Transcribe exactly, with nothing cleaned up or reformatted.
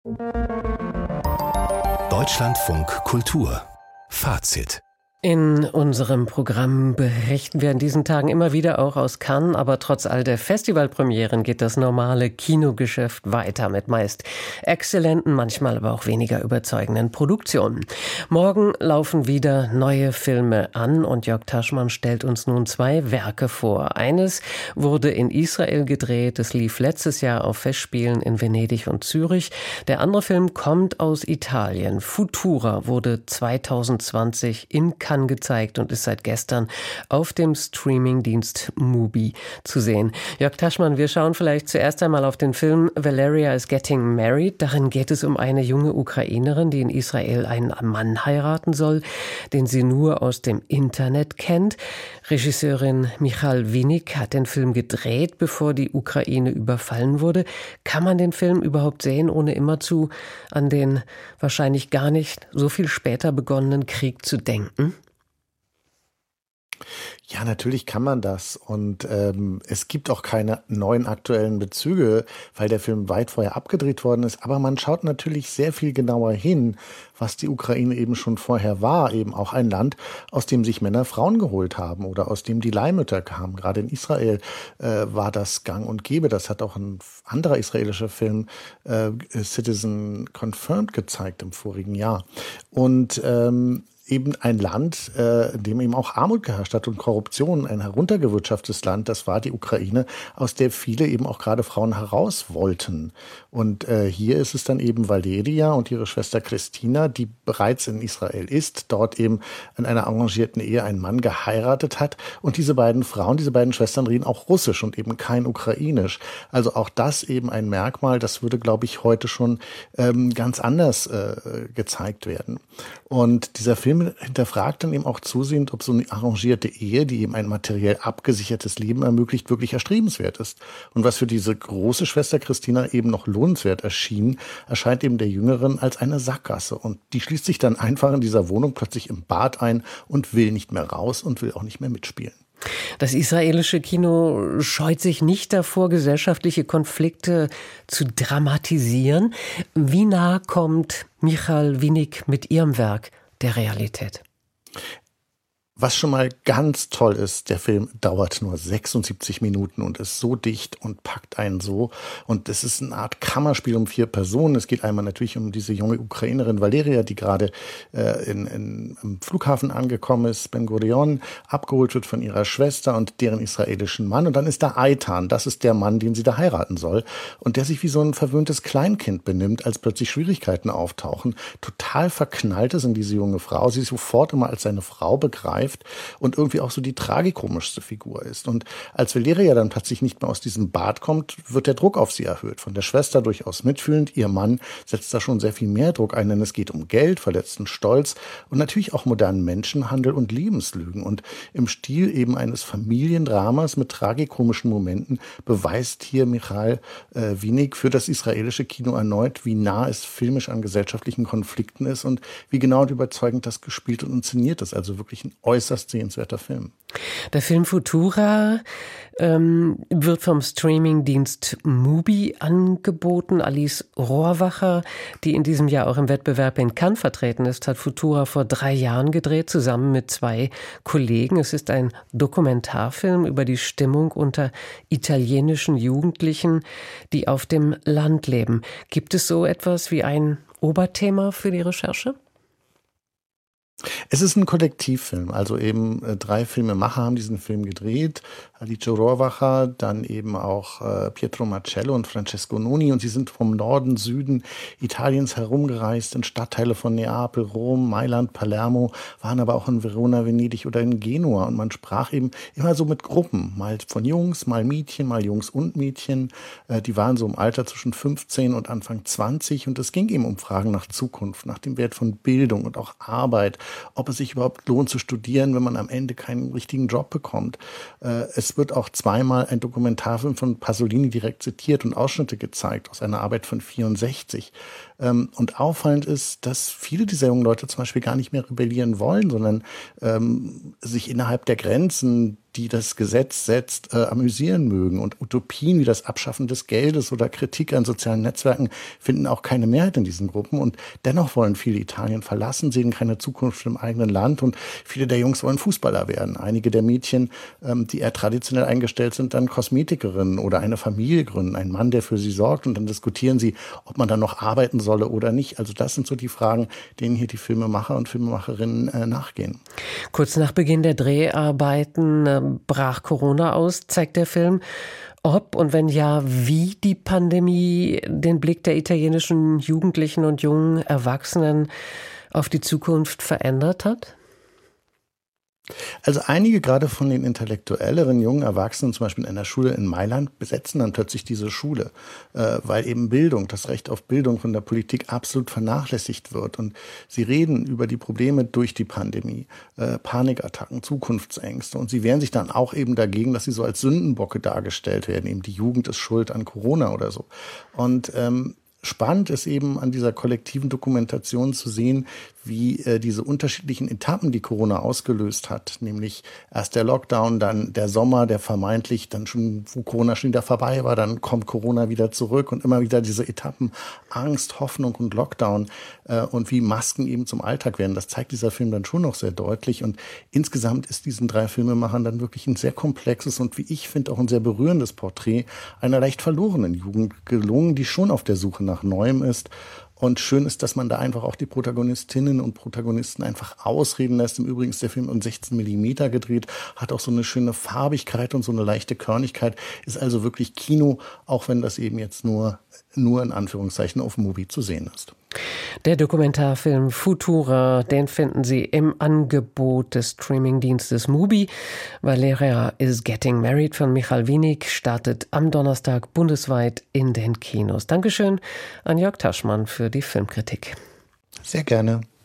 Deutschlandfunk Kultur Fazit. In unserem Programm berichten wir in diesen Tagen immer wieder auch aus Cannes, aber trotz all der Festivalpremieren geht das normale Kinogeschäft weiter mit meist exzellenten, manchmal aber auch weniger überzeugenden Produktionen. Morgen laufen wieder neue Filme an und Jörg Taschmann stellt uns nun zwei Werke vor. Eines wurde in Israel gedreht, es lief letztes Jahr auf Festspielen in Venedig und Zürich. Der andere Film kommt aus Italien. Futura wurde zweitausendzwanzig in Cannes gezeigt und ist seit gestern auf dem Streamingdienst Mubi zu sehen. Jörg Taschmann, wir schauen vielleicht zuerst einmal auf den Film Valeria is Getting Married. Darin geht es um eine junge Ukrainerin, die in Israel einen Mann heiraten soll, den sie nur aus dem Internet kennt. Regisseurin Michal Winik hat den Film gedreht, bevor die Ukraine überfallen wurde. Kann man den Film überhaupt sehen, ohne immerzu an den wahrscheinlich gar nicht so viel später begonnenen Krieg zu denken? Ja, natürlich kann man das und ähm, es gibt auch keine neuen aktuellen Bezüge, weil der Film weit vorher abgedreht worden ist, aber man schaut natürlich sehr viel genauer hin, was die Ukraine eben schon vorher war, eben auch ein Land, aus dem sich Männer Frauen geholt haben oder aus dem die Leihmütter kamen. Gerade in Israel äh, war das gang und gäbe, das hat auch ein anderer israelischer Film äh, Citizen Confirmed gezeigt im vorigen Jahr und ähm, eben ein Land, äh, in dem eben auch Armut geherrscht hat und Korruption, ein heruntergewirtschaftetes Land, das war die Ukraine, aus der viele eben auch gerade Frauen heraus wollten. Und äh, hier ist es dann eben Valeria und ihre Schwester Christina, die bereits in Israel ist, dort eben in einer arrangierten Ehe einen Mann geheiratet hat. Und diese beiden Frauen, diese beiden Schwestern reden auch Russisch und eben kein Ukrainisch. Also auch das eben ein Merkmal, das würde, glaube ich, heute schon ähm, ganz anders äh, gezeigt werden. Und dieser Film hinterfragt dann eben auch zusehend, ob so eine arrangierte Ehe, die eben ein materiell abgesichertes Leben ermöglicht, wirklich erstrebenswert ist. Und was für diese große Schwester Christina eben noch lohnenswert erschien, erscheint eben der Jüngeren als eine Sackgasse. Und die schließt sich dann einfach in dieser Wohnung plötzlich im Bad ein und will nicht mehr raus und will auch nicht mehr mitspielen. Das israelische Kino scheut sich nicht davor, gesellschaftliche Konflikte zu dramatisieren. Wie nah kommt Michal Winik mit ihrem Werk der Realität? Was schon mal ganz toll ist, der Film dauert nur sechsundsiebzig Minuten und ist so dicht und packt einen so. Und es ist eine Art Kammerspiel um vier Personen. Es geht einmal natürlich um diese junge Ukrainerin Valeria, die gerade äh, in, in, im Flughafen angekommen ist, Ben Gurion, abgeholt wird von ihrer Schwester und deren israelischen Mann. Und dann ist da Eitan, das ist der Mann, den sie da heiraten soll. Und der sich wie so ein verwöhntes Kleinkind benimmt, als plötzlich Schwierigkeiten auftauchen. Total verknallt ist in diese junge Frau. Sie sofort immer als seine Frau begreift und irgendwie auch so die tragikomischste Figur ist. Und als Valeria dann plötzlich nicht mehr aus diesem Bad kommt, wird der Druck auf sie erhöht. Von der Schwester durchaus mitfühlend. Ihr Mann setzt da schon sehr viel mehr Druck ein, denn es geht um Geld, verletzten Stolz und natürlich auch modernen Menschenhandel und Lebenslügen. Und im Stil eben eines Familiendramas mit tragikomischen Momenten beweist hier Michal äh, Winik für das israelische Kino erneut, wie nah es filmisch an gesellschaftlichen Konflikten ist und wie genau und überzeugend das gespielt und inszeniert ist. Also wirklich ein äußerst sehenswerter Film. Der Film Futura ähm, wird vom Streamingdienst Mubi angeboten. Alice Rohrwacher, die in diesem Jahr auch im Wettbewerb in Cannes vertreten ist, hat Futura vor drei Jahren gedreht, zusammen mit zwei Kollegen. Es ist ein Dokumentarfilm über die Stimmung unter italienischen Jugendlichen, die auf dem Land leben. Gibt es so etwas wie ein Oberthema für die Recherche? Es ist ein Kollektivfilm, also eben äh, drei Filmemacher haben diesen Film gedreht, Alice Rohrwacher, dann eben auch äh, Pietro Marcello und Francesco Noni und sie sind vom Norden, Süden Italiens herumgereist, in Stadtteile von Neapel, Rom, Mailand, Palermo, waren aber auch in Verona, Venedig oder in Genua und man sprach eben immer so mit Gruppen, mal von Jungs, mal Mädchen, mal Jungs und Mädchen, äh, die waren so im Alter zwischen fünfzehn und Anfang zwanzig und es ging eben um Fragen nach Zukunft, nach dem Wert von Bildung und auch Arbeit, ob es sich überhaupt lohnt zu studieren, wenn man am Ende keinen richtigen Job bekommt. Es wird auch zweimal ein Dokumentarfilm von Pasolini direkt zitiert und Ausschnitte gezeigt aus einer Arbeit von vierundsechzig. Und auffallend ist, dass viele dieser jungen Leute zum Beispiel gar nicht mehr rebellieren wollen, sondern sich innerhalb der Grenzen, die das Gesetz setzt, äh, amüsieren mögen. Und Utopien wie das Abschaffen des Geldes oder Kritik an sozialen Netzwerken finden auch keine Mehrheit in diesen Gruppen. Und dennoch wollen viele Italien verlassen, sehen keine Zukunft im eigenen Land. Und viele der Jungs wollen Fußballer werden. Einige der Mädchen, ähm, die eher traditionell eingestellt sind, dann Kosmetikerinnen oder eine Familie gründen. Ein Mann, der für sie sorgt. Und dann diskutieren sie, ob man dann noch arbeiten solle oder nicht. Also das sind so die Fragen, denen hier die Filmemacher und Filmemacherinnen äh, nachgehen. Kurz nach Beginn der Dreharbeiten äh, brach Corona aus, zeigt der Film. Ob und wenn ja, wie die Pandemie den Blick der italienischen Jugendlichen und jungen Erwachsenen auf die Zukunft verändert hat? Also einige gerade von den intellektuelleren jungen Erwachsenen, zum Beispiel in einer Schule in Mailand, besetzen dann plötzlich diese Schule, äh, weil eben Bildung, das Recht auf Bildung von der Politik absolut vernachlässigt wird. Und sie reden über die Probleme durch die Pandemie, äh, Panikattacken, Zukunftsängste. Und sie wehren sich dann auch eben dagegen, dass sie so als Sündenbocke dargestellt werden. Eben die Jugend ist schuld an Corona oder so. Und ähm, spannend ist eben an dieser kollektiven Dokumentation zu sehen, wie äh, diese unterschiedlichen Etappen, die Corona ausgelöst hat, nämlich erst der Lockdown, dann der Sommer, der vermeintlich dann schon, wo Corona schon wieder vorbei war, dann kommt Corona wieder zurück und immer wieder diese Etappen Angst, Hoffnung und Lockdown äh, und wie Masken eben zum Alltag werden. Das zeigt dieser Film dann schon noch sehr deutlich und insgesamt ist diesen drei Filmemachern dann wirklich ein sehr komplexes und wie ich finde auch ein sehr berührendes Porträt einer leicht verlorenen Jugend gelungen, die schon auf der Suche nach Neuem ist. Und schön ist, dass man da einfach auch die Protagonistinnen und Protagonisten einfach ausreden lässt. Im Übrigen ist der Film um sechzehn Millimeter gedreht, hat auch so eine schöne Farbigkeit und so eine leichte Körnigkeit. Ist also wirklich Kino, auch wenn das eben jetzt nur, nur in Anführungszeichen auf Mubi zu sehen ist. Der Dokumentarfilm Futura, den finden Sie im Angebot des Streamingdienstes Mubi. Valeria is Getting Married von Michal Wienig startet am Donnerstag bundesweit in den Kinos. Dankeschön an Jörg Taschmann für die Filmkritik. Sehr gerne.